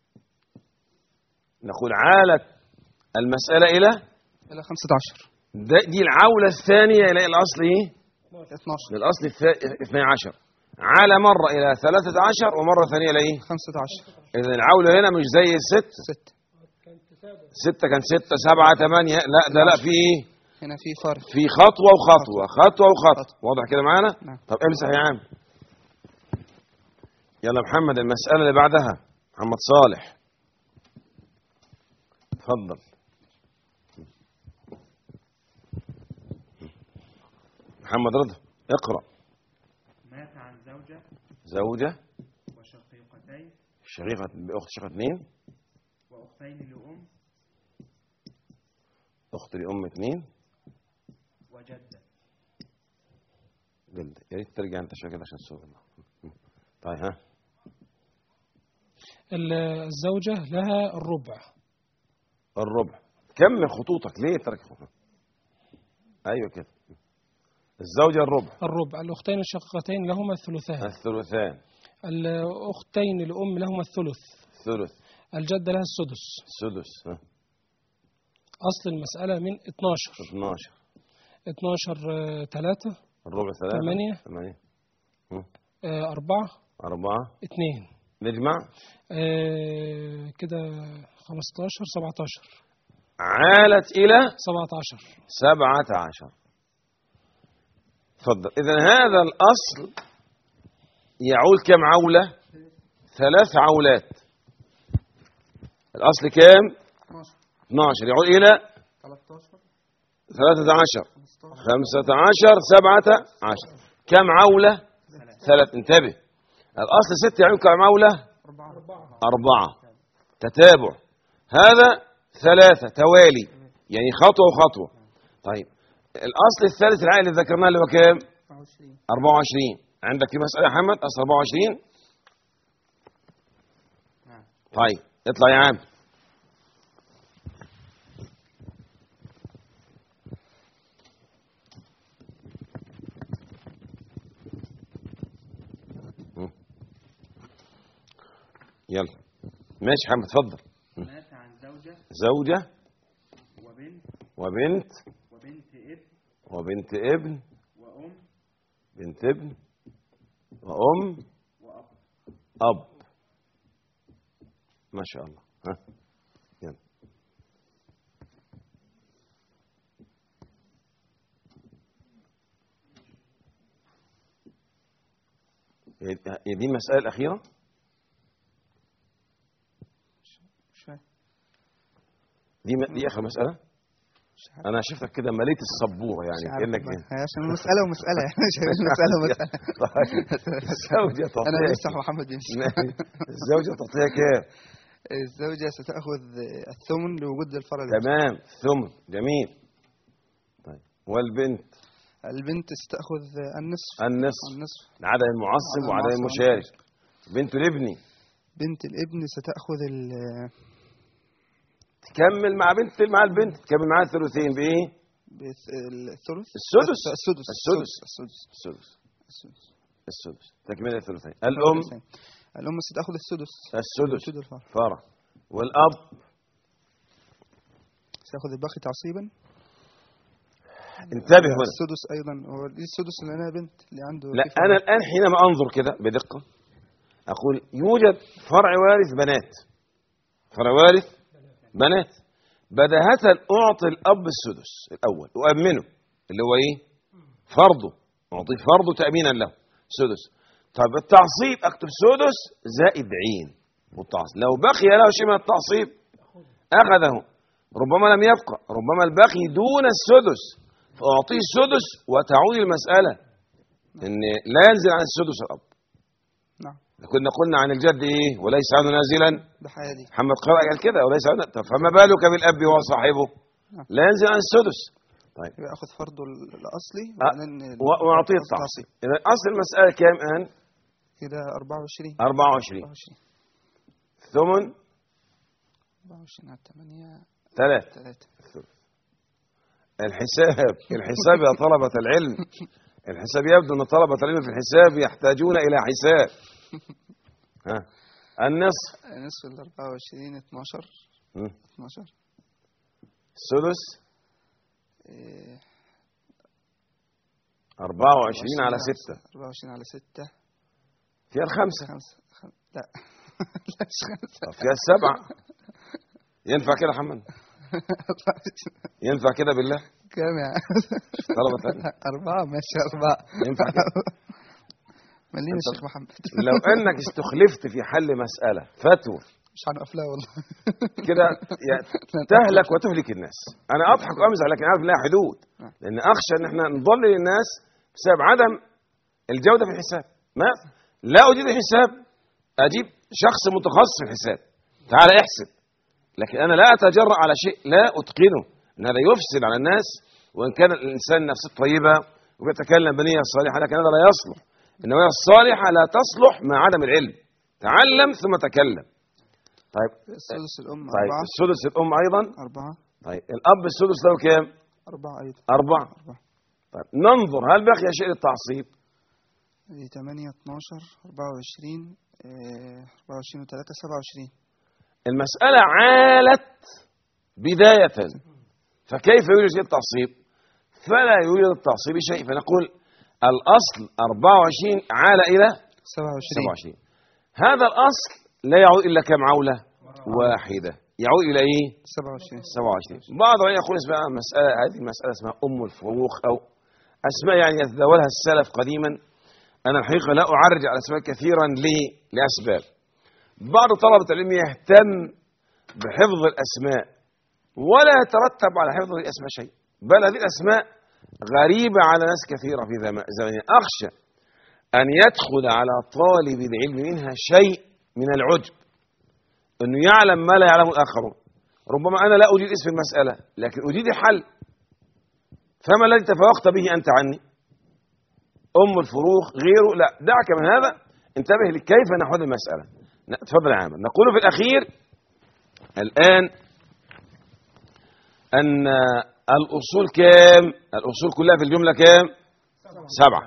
نقول عالت المسألة إلى إلى خمسة عشر. ده- دي العولة الثانية إلى الأصل إيه؟ اثناشر. للأصل الثا- اثني عشر. عال مرة إلى ثلاثة عشر ومرة ثانية إلى إيه؟ خمسة عشر. إذا العولة هنا مش زي الست. ستة. ستة كان ستة سبعة ثمانية، لا ده لا في إيه؟ هنا في فرق. في خطوة وخطوة خطوة وخطوة. واضح كده معانا؟ نعم. طب امسح يا عم. يلا محمد المسألة اللي بعدها. محمد صالح اتفضل. محمد رضا اقرأ. مات عن زوجة زوجة وشقيقتين شقيقة بأخت شقيقة اثنين وأختين لأم أخت لأم اثنين وجدة. جلد. يا ريت ترجع أنت شوية كده عشان الصوت. طيب ها. الزوجة لها الربع. الربع. كمل خطوطك ليه ترك خطوط؟ أيوة كده. الزوجة الربع. الربع. الأختين الشقيقتين لهما الثلثان. الثلثان. الأختين لأم لهما الثلث. ثلث. الجدة لها السدس. السدس. ها. أصل المسألة من اثناشر. اثناشر. اثناشر آه، ثلاثة. الربع ثلاثة. ثمانية. ثمانية. هم. آه، أربعة. أربعة. اثنين. نجمع آه، كده خمستاشر سبعتاشر. عالت إلى سبعة عشر. سبعة عشر. تفضل. إذا هذا الأصل يعول كم عولة؟ ثلاث عولات. الأصل كم؟ اثناشر. يعود إلى ثلاثة عشر. خمسة عشر. سبعة عشر. كم عولة؟ ثلاث. انتبه. الأصل ست يعود كم عولة؟ أربعة. تتابع. هذا ثلاثة توالي يعني خطوة وخطوة. طيب الأصل الثالث العائلي اللي ذكرناه اللي هو كام؟ أربعة وعشرين. عندك في مسألة يا محمد أصل أربعة وعشرين؟ طيب اطلع يا عم. يلا ماشي محمد اتفضل. مات عن زوجة زوجة وبنت وبنت وبنت ابن وبنت ابن وأم بنت ابن وأم وأب. أب. ما شاء الله. ها يلا. هي دي المسألة الأخيرة. دي دي آخر مسألة. أنا شفتك كده مليت السبورة يعني كأنك هي عشان مسألة ومسألة يعني مش مسألة ومسألة. الزوجة أنا تعطيها بفتح محمد يمشي. الزوجة تعطيها كام؟ الزوجة ستأخذ الثمن لوجود الفرع. تمام. ثمن. جميل. طيب والبنت؟ البنت ستأخذ النصف. النصف. النصف. عدم المعصب عدم وعدم المعصب المشارك. بنت الابن بنت الابن ستأخذ ال تكمل مع بنت مع البنت تكمل معاها الثلثين بايه؟ الثلث. السدس. السدس. السدس. السدس. السدس. السدس. السدس. تكمل الثلثين. الأم الأم ستأخذ السدس. السدس فرع. والأب سيأخذ الباقي تعصيبا. انتبه هنا. السدس أيضا هو دي السدس اللي أنا بنت اللي عنده. لا أنا الآن حينما أنظر كده بدقة أقول يوجد فرع وارث بنات. فرع وارث بنات. بداهة أعطي الأب السدس الأول وأمنه اللي هو إيه؟ فرضه. أعطيه فرضه تأمينا له سدس. طب التعصيب أكتب سدس زائد عين. والتعصيب لو بقي له شيء من التعصيب أخذه. ربما لم يبقى. ربما الباقي دون السدس فأعطيه السدس وتعود المسألة إن لا ينزل عن السدس الأب. نعم. كنا قلنا عن الجد ايه؟ وليس عنه نازلا بحيادي. محمد قرأ قال كده وليس عنه. طب فما بالك بالاب وصاحبه لا ينزل عن السدس. طيب يبقى اخد فرضه الاصلي أه وبعدين و- واعطيه التعصيب. اذا اصل المساله كام الان؟ كده أربعة وعشرين. أربعة وعشرين. أربعة وعشرين. ثمن أربعة وعشرين على ثمانية. ثلاث. ثلاثة. الحساب الحساب يا طلبة العلم، الحساب يبدو أن طلبة العلم في الحساب يحتاجون إلى حساب. ها النصف نصف ال أربعة وعشرين اتناشر. مم. اتناشر. السدس إيه، أربعة وعشرين على ستة. أربعة وعشرين على ستة. فيها الخمسة. خمسة. خم... لا لا مش خمسة. طب فيها السبعة. ينفع كده يا محمد؟ ينفع كده بالله؟ كام يا طلبة العلم أربعة. ماشي أربعة. ينفع كده؟ ملينا الشيخ محمد. لو أنك استخلفت في حل مسألة فتوى مش هنقف لها والله. كده يعني تهلك وتهلك الناس. انا اضحك وامزح لكن عارف لها حدود، لان اخشى ان احنا نضلل الناس بسبب عدم الجوده في الحساب. ما لا اجيد الحساب، اجيب شخص متخصص في الحساب تعال احسب، لكن انا لا اتجرأ على شيء لا اتقنه، ان هذا يفسد على الناس. وان كان الانسان نفسه طيبه ويتكلم بنيه صالحه لكن هذا لا يصلح. النوايا الصالحه لا تصلح مع عدم العلم. تعلم ثم تكلم. طيب السدس الأم طيب أربعة. السدس الأم أيضا. أربعة. طيب الأب السدس له كام؟ أربعة أيضا. أربعة. أربعة. طيب ننظر هل بقي شيء للتعصيب؟ دي ثمانية اتناشر أربعة وعشرين. إيه، أربعة وعشرين وثلاثة سبعة وعشرين. المسألة عالت بداية، فكيف يوجد شيء التعصيب؟ فلا يوجد التعصيب شيء، فنقول الأصل أربعة وعشرين عال إلى سبعة وعشرين. سبعة وعشرين. هذا الأصل لا يعود إلا كم عولة واحدة، يعود إلى إيه؟ سبعة وعشرين. سبعة وعشرين. بعض العلماء يقول اسمها مسألة، هذه المسألة اسمها أم الفروخ أو أسماء يعني يتداولها السلف قديما. أنا الحقيقة لا أعرج على أسماء كثيرا ليه؟ لأسباب. بعض طلبة العلم يهتم بحفظ الأسماء ولا يترتب على حفظ الأسماء شيء، بل هذه الأسماء غريبة على ناس كثيرة في زمن. أخشى أن يدخل على طالب العلم منها شيء من العجب، أنه يعلم ما لا يعلم الآخرون. ربما أنا لا أجيد اسم المسألة لكن أجيد الحل، فما الذي تفوقت به أنت عني؟ أم الفروخ غيره؟ لا، دعك من هذا، انتبه لكيف نحل المسألة. تفضل يا عامر. نقول في الأخير الآن أن الأصول كام؟ الأصول كلها في الجملة كام؟ سبعة.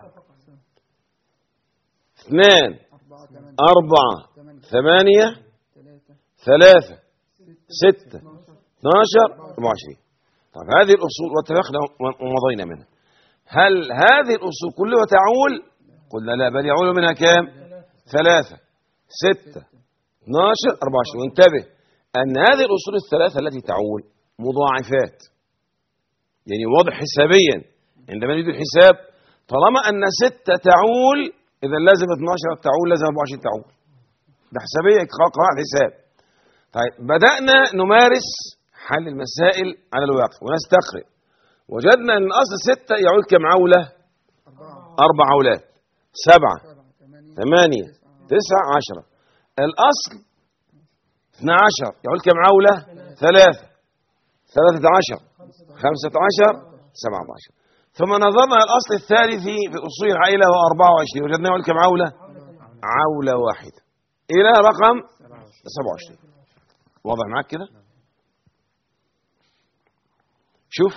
اثنان أربعة ثمانية ثلاثة ستة اثناشر أربعة وعشرين. طيب هذه الأصول واتفقنا ومضينا منها. هل هذه الأصول كلها تعول؟ قلنا لا، بل يعول منها كام؟ ثلاثة ستة اثناشر أربعة وعشرين. وانتبه أن هذه الأصول الثلاثة التي تعول مضاعفات، يعني واضح حسابيا عندما نريد الحساب طالما أن ستة تعول إذا لازم اثناشر تعول، لازم أربعة وعشرين تعول. ده حسابيا قواعد حساب. طيب بدأنا نمارس حل المسائل على الواقع ونستقرئ، وجدنا أن أصل ستة يعود كم عولة؟ أربع عولات. سبعة ثمانية تسعة عشرة. الأصل اثنا عشر يعود كم عولة؟ ثلاثة. ثلاثة عشر خمسة عشر سبعة عشر. ثم نظرنا الأصل الثالث في أصول العائلة هو أربعة وعشرين، وجدنا يعود كم عولة؟ عولة واحدة إلى رقم سبعة وعشرين. واضح معك كده؟ شوف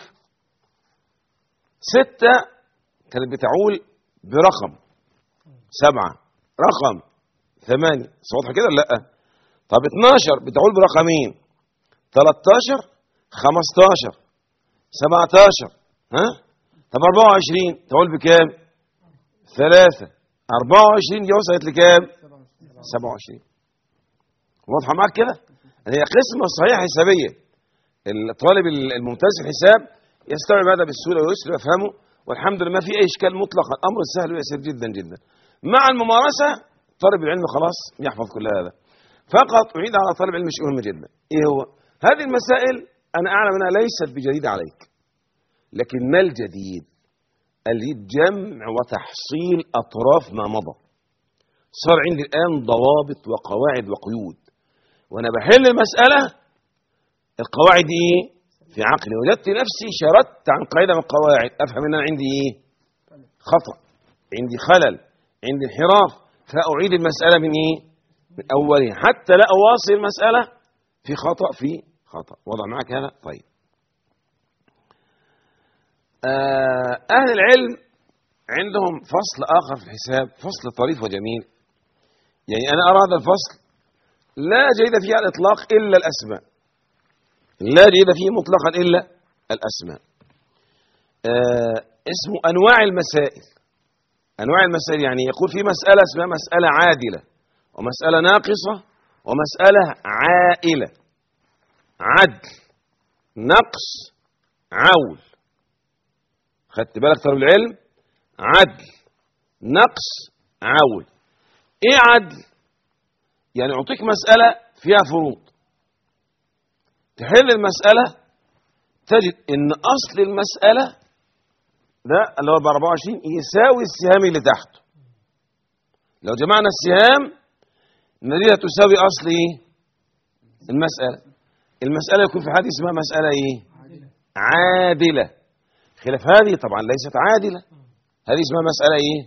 ستة كانت بتعول برقم، سبعة رقم، ثمانية واضحة كده ولا لأ؟ طب اثناشر بتعول برقمين، ثلاثة عشر خمسة عشر سبعة عشر. ها؟ طب أربعة وعشرين تعول بكام؟ ثلاثة. أربعة وعشرين دي وصلت لكام؟ سبعة وعشرين. واضحة معك كده؟ هي قسمة صحيحة حسابية. الطالب الممتاز في الحساب يستوعب هذا بالسهولة ويسر ويفهمه، والحمد لله ما في أي إشكال مطلقا، أمر سهل ويسير جدا جدا. مع الممارسة طالب العلم خلاص يحفظ كل هذا. فقط أعيد على طالب العلم شيء مهم جدا. إيه هو؟ هذه المسائل أنا أعلم أنها ليست بجديدة عليك، لكن ما الجديد؟ الجمع وتحصيل أطراف ما مضى. صار عندي الآن ضوابط وقواعد وقيود، وأنا بحل المسألة القواعد دي إيه؟ في عقلي، وجدت نفسي شردت عن قاعدة من القواعد، أفهم إن أنا عندي إيه؟ خطأ، عندي خلل، عندي انحراف، فأعيد المسألة من إيه؟ من أولها حتى لا أواصل المسألة في خطأ في خطأ. وضع معك هذا؟ طيب. آه أهل العلم عندهم فصل آخر في الحساب، فصل طريف وجميل. يعني أنا أرى هذا الفصل لا جيد فيه على الإطلاق إلا الأسماء، لا جيد فيه مطلقا إلا الأسماء. آه اسمه أنواع المسائل. أنواع المسائل يعني يقول في مسألة اسمها مسألة عادلة، ومسألة ناقصة، ومسألة عائلة. عدل، نقص، عول. خدت بالك طالب العلم؟ عدل، نقص، عول. ايه عدل؟ يعني اعطيك مسألة فيها فروض، تحل المسألة تجد ان اصل المسألة ده اللي هو ب أربعة وعشرين يساوي السهام اللي تحته. لو جمعنا السهام النتيجة تساوي اصل ايه؟ المسألة. المسألة يكون في حديث اسمها مسألة ايه؟ عادلة. خلاف هذه طبعا ليست عادلة، هذه اسمها مسألة ايه؟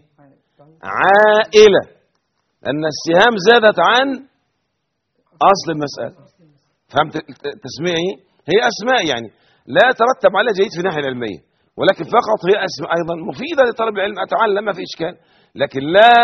عائلة، لأن السهام زادت عن أصل المسألة. فهمت التسمية ايه؟ هي أسماء يعني لا يترتب عليها جيد في الناحية العلمية، ولكن فقط هي أسماء أيضا مفيدة لطالب العلم، أتعلم ما في إشكال، لكن لا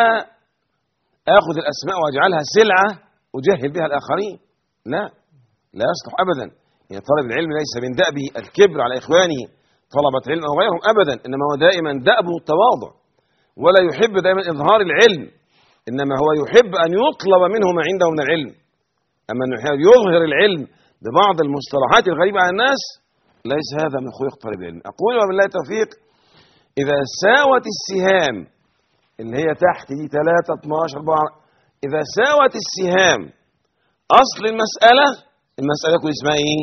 آخذ الأسماء وأجعلها سلعة أجهل بها الآخرين، لا لا يصلح أبدا. يعني طالب العلم ليس من دأبه الكبر على إخوانه طلبة علم أو غيرهم أبدا، إنما هو دائما دأبه التواضع، ولا يحب دائما إظهار العلم، إنما هو يحب أن يطلب منه ما عنده من العلم. أما أن يظهر العلم ببعض المصطلحات الغريبة على الناس ليس هذا من خلق طالب العلم. أقول وبالله التوفيق، إذا ساوت السهام اللي هي تحت دي ثلاثة اثناشر أربعة، إذا ساوت السهام أصل المسألة، المسألة يكون اسمها إيه؟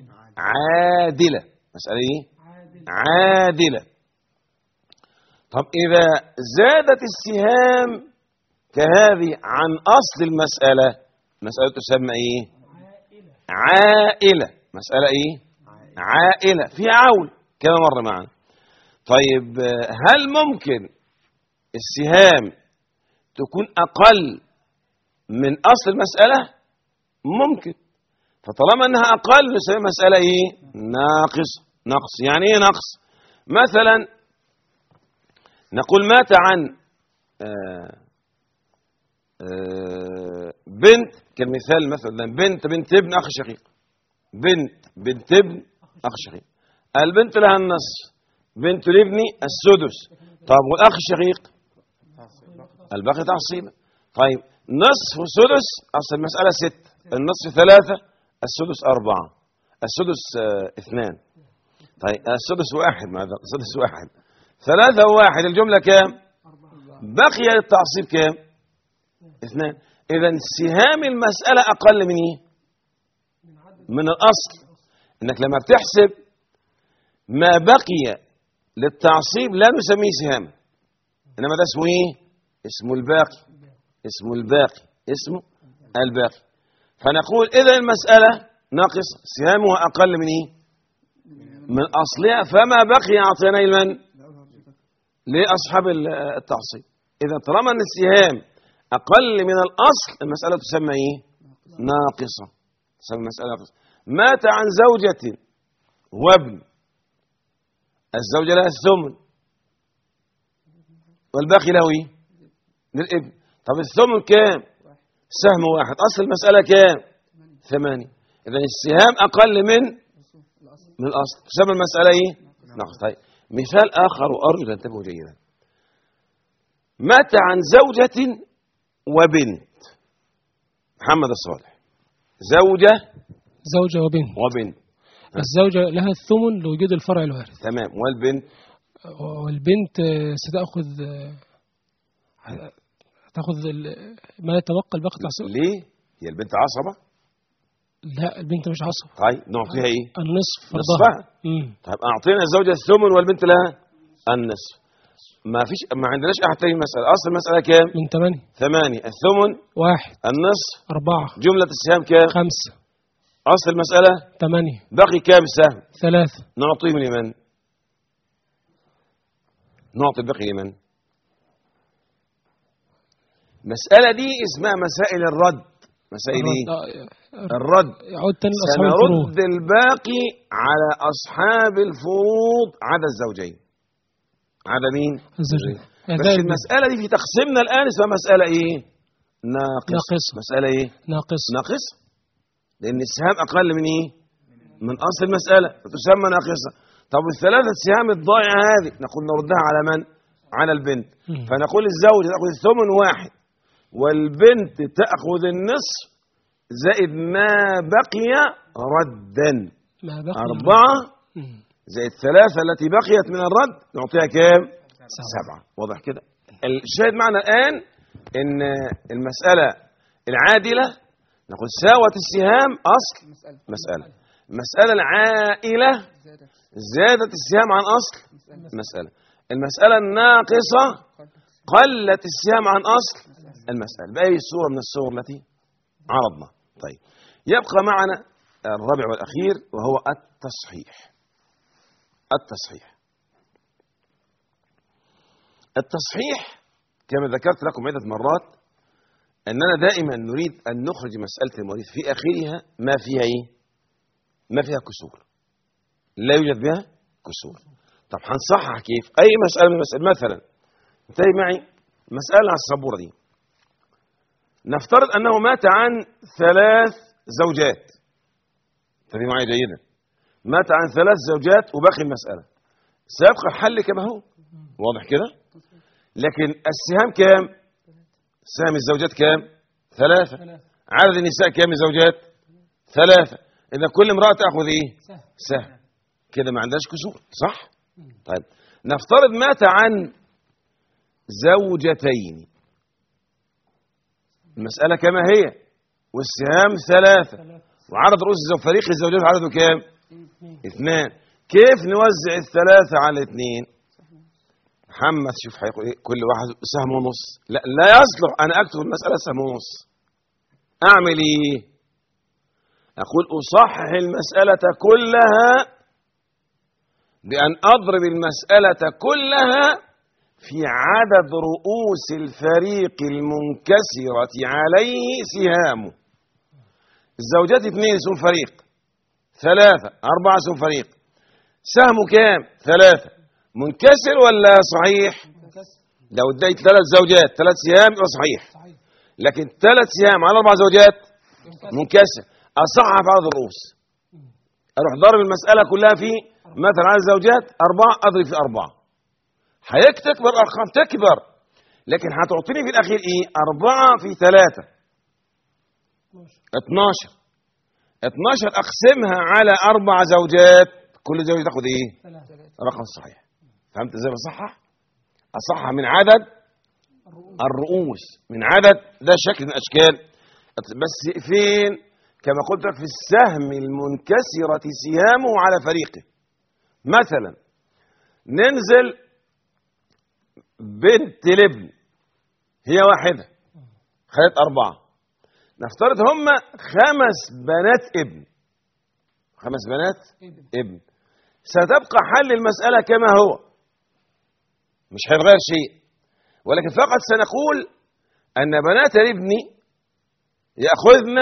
عادلة. مسألة إيه؟ عادلة. طب إذا زادت السهام كهذه عن أصل المسألة، مسألة تسمى إيه؟ عائلة. مسألة إيه؟ عائلة في عول كما مر معنا. طيب هل ممكن السهام تكون أقل من أصل المسألة؟ ممكن. فطالما أنها أقل نسميها مسألة إيه؟ ناقص. نقص يعني إيه نقص؟ مثلا نقول مات عن آآ آآ بنت، كالمثال مثلا بنت بنت ابن أخ شقيق، بنت بنت ابن أخ شقيق، البنت لها النصف، بنت الابن السدس. طب والأخ الشقيق؟ الباقي تعصيبا. طيب نصف وسدس، أصل المسألة ست، النصف ثلاثة، السدس أربعة، السدس اه اثنان. طيب السدس واحد، مع السدس واحد، ثلاثة وواحد، الجملة كام؟ بقي للتعصيب كام؟ اثنان. إذا سهام المسألة أقل من إيه؟ من الأصل. إنك لما بتحسب ما بقي للتعصيب لا نسميه سهام، إنما ده اسمه إيه؟ اسمه الباقي. اسمه الباقي، اسمه الباقي. فنقول إذا المسألة ناقص سهامها أقل من إيه؟ من أصلها، فما بقي أعطينا لمن؟ لأصحاب التعصيب. إذا طالما أن السهام أقل من الأصل المسألة تسمى إيه؟ ناقصة. تسمى المسألة ناقصة. مات عن زوجة وابن، الزوجة لها الثمن والباقي له إيه؟ للابن. طب الثمن كام؟ سهم واحد، أصل المسألة كام؟ ثمانية. إذا السهام أقل من من الأصل، تسمى المسألة إيه؟ ناقصة. طيب مثال آخر وأرجو أن تنتبهوا جيدا. مات عن زوجة وبنت، محمد الصالح، زوجة زوجة وبنت وبنت. الزوجة لها الثمن لوجود الفرع الوارث. تمام. والبنت؟ والبنت ستأخذ تأخذ ما يتبقى الباقي تعصيب. ليه؟ هي البنت عصبة؟ لا البنت مش عصبة. طيب نعطيها ايه؟ النصف فرضها. نصفها. طيب اعطينا الزوجة الثمن والبنت لها النصف. ما فيش، ما عندناش أحد تاني مسألة. أصل المسألة كام؟ من ثمانية. ثمانية. الثمن واحد. النصف أربعة. جملة السهام كام؟ خمسة. أصل المسألة ثمانية. بقي كام سهم؟ ثلاثة. نعطيه لمن؟ نعطي الباقي لمن؟ المسألة دي اسمها مسائل الرد. مسائل ايه؟ الرد. يعود تاني لأصحاب الفروض. سنرد الباقي على أصحاب الفروض عدا الزوجين. عدا مين؟ الزوجين. بس المسألة دي في تقسيمنا الآن اسمها مسألة ايه؟ ناقص. ناقص. مسألة ايه؟ ناقص. ناقص. لأن السهام أقل من ايه؟ من أصل المسألة فتسمى ناقصة. طب الثلاثة سهام الضائعة هذه نقول نردها على من؟ على البنت. مم. فنقول الزوج تأخذ الثمن واحد والبنت تأخذ النصف زائد ما بقي ردا. ما بقي أربعة مم. زائد ثلاثة التي بقيت من الرد نعطيها كام؟ سبعة. سبعة. واضح كده؟ الشاهد معنا الآن إن المسألة العادلة نقول ساوت السهام أصل مسألة. المسألة العائلة زادت السهام عن أصل مسألة. المسألة الناقصة قلت السهام عن أصل المسألة. بأي صورة من الصور التي عرضنا. طيب يبقى معنا الرابع والأخير وهو التصحيح. التصحيح التصحيح كما ذكرت لكم عدة مرات أننا دائما نريد أن نخرج مسألة المواريث في آخرها ما فيها إيه؟ ما فيها كسور، لا يوجد بها كسور. طب هنصحح كيف؟ أي مسألة من المسألة. مثلا انتهي معي مسألة على السبورة دي. نفترض أنه مات عن ثلاث زوجات. انتبه معي جيدا. مات عن ثلاث زوجات وباقي المسألة سيبقى الحل كما هو. واضح كده؟ لكن السهام كام؟ سهم الزوجات كام؟ ثلاثة. عدد النساء كام الزوجات؟ ثلاثة. إذا كل امرأة تأخذ إيه؟ سهم. كده ما عندهاش كسور، صح؟ طيب نفترض مات عن زوجتين، المسألة كما هي والسهام ثلاثة وعدد رؤوس فريق الزوجات عدده كام؟ اثنان. كيف نوزع الثلاثة على الاثنين؟ محمد شوف هيقول ايه؟ كل واحد سهم ونص. لا لا يصلح انا اكتب المسألة سهم ونص. اعمل ايه؟ اقول اصحح المسألة كلها بان اضرب المسألة كلها في عدد رؤوس الفريق المنكسرة عليه سهامه. الزوجات اثنين سهم فريق، ثلاثة، أربعة سهم فريق. سهمه كام؟ ثلاثة. منكسر ولا صحيح؟ لو اديت ثلاث زوجات ثلاث سهام يبقى صحيح. لكن ثلاث سهام على أربع زوجات منكسر. أصحح في عدد الرؤوس. أروح ضرب المسألة كلها في مثلا على الزوجات أربعة أضرب في أربعة. حيك تكبر أرقام تكبر، لكن هتعطيني في الأخير إيه؟ أربعة في ثلاثة اثناشر. اثناشر أقسمها على أربع زوجات، كل زوجة تاخذ إيه؟ رقم صحيح. فهمت إزاي بصحح؟ أصحح من عدد الرؤوس، من عدد ده شكل من أشكال. بس فين؟ كما قلت لك في السهم المنكسرة سهامه على فريقه. مثلا ننزل بنت الابن هي واحدة خدت أربعة. نفترض هم خمس بنات ابن، خمس بنات ابن. ستبقى حل المسألة كما هو، مش هيتغير شيء، ولكن فقط سنقول أن بنات الابن يأخذن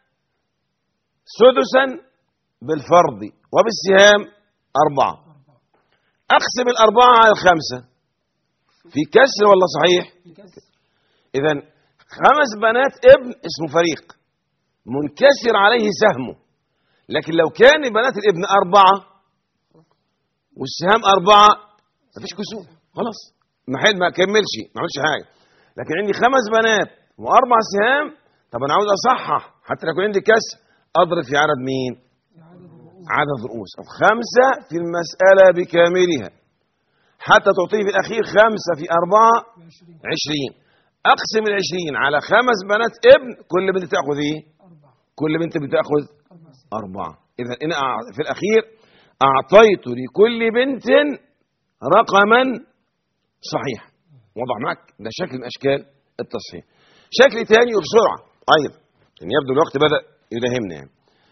سدسا بالفرض وبالسهام أربعة. أقسم الأربعة على الخمسة في كسر ولا صحيح؟ إذن خمس بنات ابن اسمه فريق منكسر عليه سهمه. لكن لو كان بنات الابن أربعة والسهام أربعة مفيش كسور، خلاص ما حد ما كملش ما عملش حاجة. لكن عندي خمس بنات وأربع سهام، طب أنا عاوز أصحح حتى لو عندي كسر أضرب في عدد مين؟ عدد رؤوس. خمسة في المسألة بكاملها حتى تعطيه في الأخير خمسة في أربعة عشرين. أقسم العشرين على خمس بنات ابن، كل بنت تأخذ إيه؟ كل بنت بتأخذ أربعة. إذا أنا في الأخير أعطيت لكل بنت رقما صحيح. وضع معك ده شكل من أشكال التصحيح. شكل تاني وبسرعة أيضا، يعني يبدو الوقت بدأ يداهمنا. يعني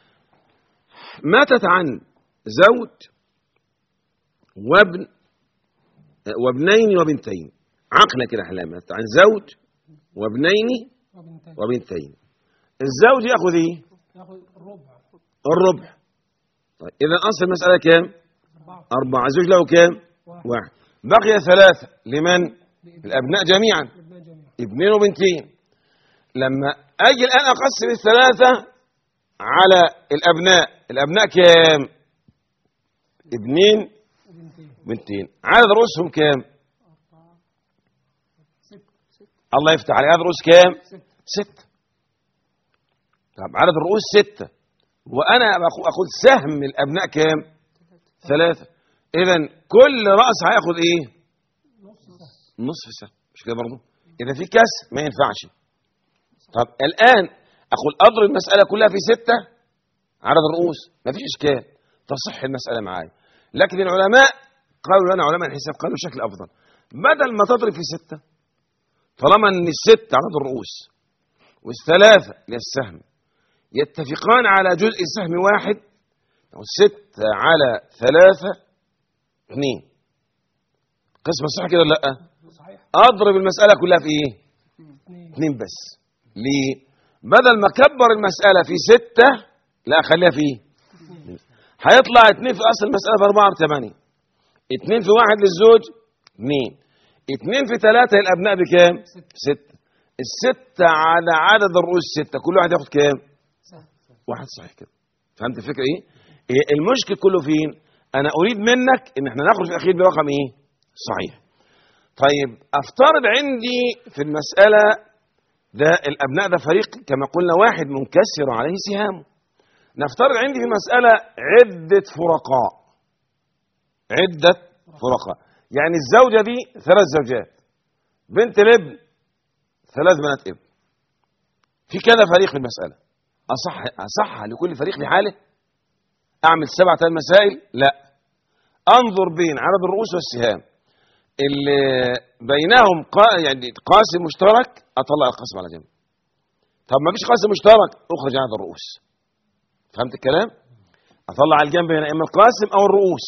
ماتت عن زوج وابن وابنين وبنتين، عقلة كده أحلام، ماتت عن زوج وابنين وبنتين. وبنتين. الزوج يأخذ إيه؟ ياخد الربع. الربع. طيب إذا أصل المسألة كام؟ أربعة. أربعة. الزوج له كام؟ واحد. واحد. بقي ثلاثة لمن؟ الأبناء جميعا، ابناء جميعا. ابنين وبنتين. لما أجي الآن أقسم الثلاثة على الأبناء، الأبناء كام؟ ابنين وبنتين. بنتين. عدد رؤوسهم كام؟ ستة. الله يفتح عليك. عدد الرؤوس كام؟ ستة. ستة. طب عدد الرؤوس ستة، وأنا أقول سهم الأبناء كام؟ ثلاثة. إذا كل رأس هياخد إيه؟ نص سهم. نصف سهم، مش كده برضه؟ إذا في كسر ما ينفعش. طب الآن أقول أضرب المسألة كلها في ستة عدد الرؤوس، ما فيش إشكال، تصح المسألة معايا. لكن العلماء قالوا لنا، علماء الحساب قالوا شكل أفضل، بدل ما تضرب في ستة، طالما أن الست عدد الرؤوس والثلاثة للسهم يتفقان على جزء سهم واحد، أو ستة على ثلاثة اثنين، قسمة صح كده ولا لأ؟ صحيح. أضرب المسألة كلها في إيه؟ اثنين. اثنين بس. ليه؟ بدل ما كبر المسألة في ستة، لا أخليها في إيه؟ هيطلع اثنين في أصل المسألة في أربعة بثمانية. اثنين في واحد للزوج اثنين. اثنين في ثلاثة الأبناء بكام؟ ستة. الستة على عدد الرؤوس ستة، كل واحد ياخد كام؟ سهم. واحد. صحيح كده. فهمت الفكرة إيه؟ إيه المشكل كله فين؟ أنا أريد منك إن إحنا ناخد في الأخير برقم إيه؟ صحيح. طيب أفترض عندي في المسألة ده الأبناء ده فريق كما قلنا واحد منكسر عليه سهامه. نفترض عندي في المسألة عدة فرقاء، عدة فرقاء، يعني الزوجة دي ثلاث زوجات، بنت الابن ثلاث بنات ابن، في كذا فريق في المسألة. أصح أصح لكل فريق لحاله؟ أعمل سبعة مسائل؟ لا، أنظر بين عدد الرؤوس والسهام اللي بينهم قا... يعني قاسم مشترك، أطلع القسم على جنب. طب ما فيش قاسم مشترك، أخرج عدد الرؤوس. فهمت الكلام؟ أطلع على الجنب هنا إما القاسم أو الرؤوس،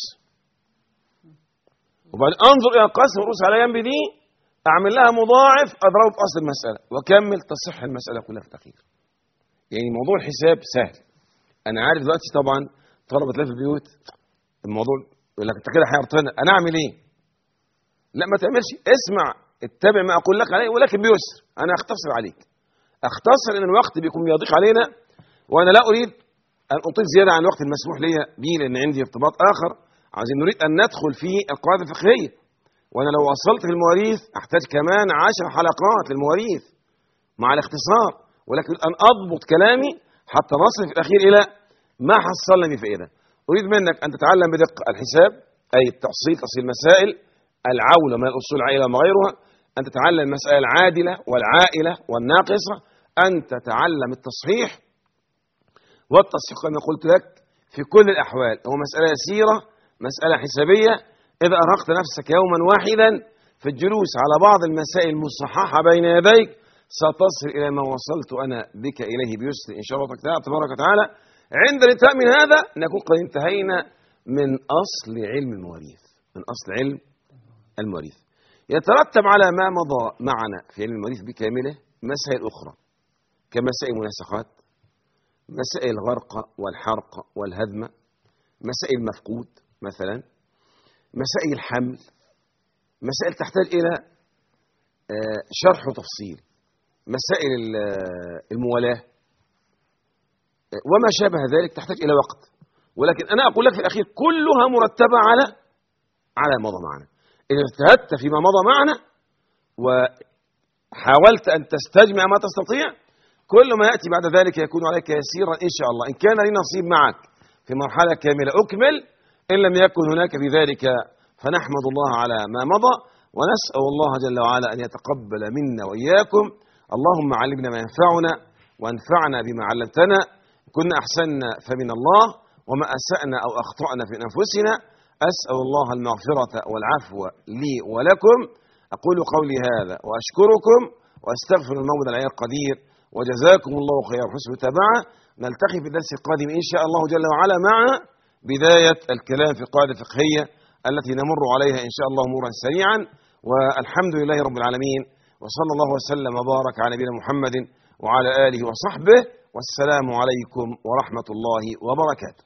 وبعدين أنظر إلى القاسم والرؤوس على جنب دي، أعمل لها مضاعف أضربه في أصل المسألة وأكمل تصح المسألة كلها في الأخير. يعني موضوع الحساب سهل. أنا عارف دلوقتي طبعا طلبة في البيوت الموضوع يقول لك أنت كده حيرتنا، أنا أعمل إيه؟ لا ما تعملش، اسمع اتبع ما أقول لك عليه، ولكن بيسر. أنا أختصر عليك، أختصر إن الوقت بيكون يضيق علينا، وأنا لا أريد أن أطيل زيادة عن الوقت المسموح لي به، لأن عندي ارتباط آخر. عايزين نريد أن ندخل في القواعد الفقهية، وأنا لو وصلت في المواريث أحتاج كمان عشر حلقات للمواريث مع الاختصار، ولكن أن أضبط كلامي حتى نصل في الأخير إلى ما حصلنا به فائدة. أريد منك أن تتعلم بدقة الحساب، أي التحصيل، تحصيل المسائل، العولة من الأصول العائلة وما غيرها، أن تتعلم المسائل العادلة والعائلة والناقصة، أن تتعلم التصحيح. والتصحيح كما قلت لك في كل الأحوال هو مسألة يسيرة، مسألة حسابية. إذا أرهقت نفسك يوما واحدا في الجلوس على بعض المسائل المصححة بين يديك، ستصل إلى ما وصلت أنا بك إليه بيسر إن شاء الله تبارك وتعالى. عند الانتهاء من هذا نكون قد انتهينا من أصل علم المواريث، من أصل علم المواريث. يترتب على ما مضى معنا في علم المواريث بكامله مسائل أخرى، كمسائل مناسخات، مسائل الغرق والحرق والهدم، مسائل مفقود مثلا، مسائل الحمل، مسائل تحتاج إلى شرح وتفصيل، مسائل الموالاة وما شابه ذلك تحتاج إلى وقت. ولكن أنا أقول لك في الأخير كلها مرتبة على على ما مضى معنا. إذا اجتهدت فيما مضى معنا وحاولت أن تستجمع ما تستطيع، كل ما يأتي بعد ذلك يكون عليك يسيرا إن شاء الله. إن كان لي نصيب معك في مرحلة كاملة أكمل، إن لم يكن هناك في ذلك فنحمد الله على ما مضى، ونسأل الله جل وعلا أن يتقبل منا وإياكم. اللهم علمنا ما ينفعنا وانفعنا بما علمتنا. كنا أحسننا فمن الله، وما أسأنا أو أخطأنا في أنفسنا. أسأل الله المغفرة والعفو لي ولكم. أقول قولي هذا وأشكركم وأستغفر المولى العلي القدير، وجزاكم الله خير حسن المتابعة. نلتقي في الدرس القادم إن شاء الله جل وعلا مع بداية الكلام في القاعدة الفقهية التي نمر عليها إن شاء الله مرورا سريعا. والحمد لله رب العالمين، وصلى الله وسلم وبارك على نبينا محمد وعلى آله وصحبه، والسلام عليكم ورحمة الله وبركاته.